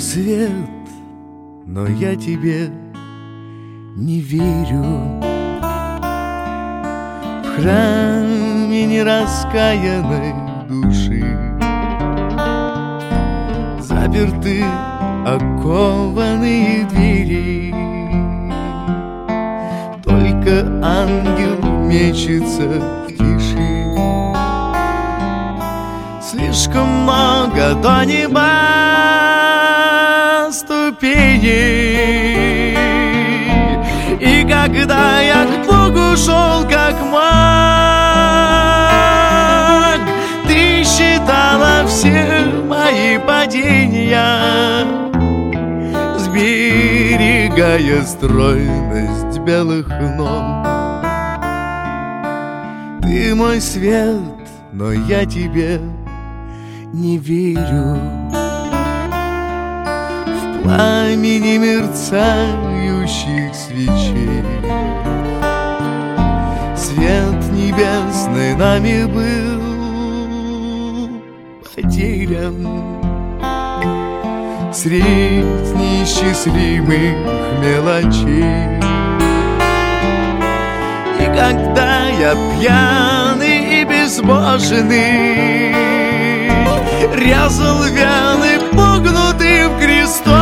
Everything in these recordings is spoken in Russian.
свет, но я тебе не верю. В храме нераскаянной души заперты окованные двери. Только ангел мечется в тиши. Слишком много до неба ступеней, и когда я к Богу шел как маг, ты считала все мои падения, сберегая стройность белых ног. Ты мой свет, но я тебе не верю. В пламени мерцающих свечей свет небесный нами был потерян средь неисчислимых мелочей. И когда я пьяный и безбожный резал вены погнутым крестом,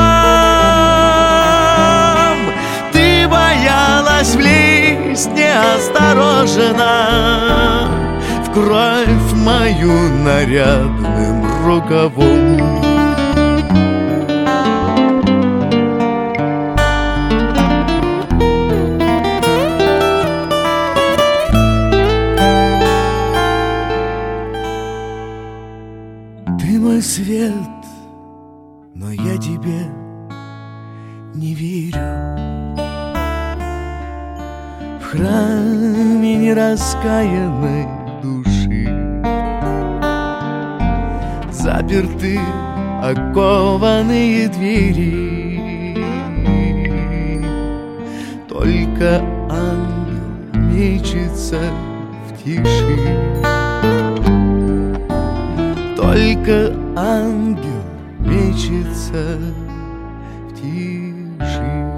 ты боялась влезть неосторожно в кровь мою нарядным рукавом. Ты мой свет, но я тебе не верю. В храме нераскаянной души заперты окованные двери. Только ангел мечется в тиши. Только ангел мечется в тиши.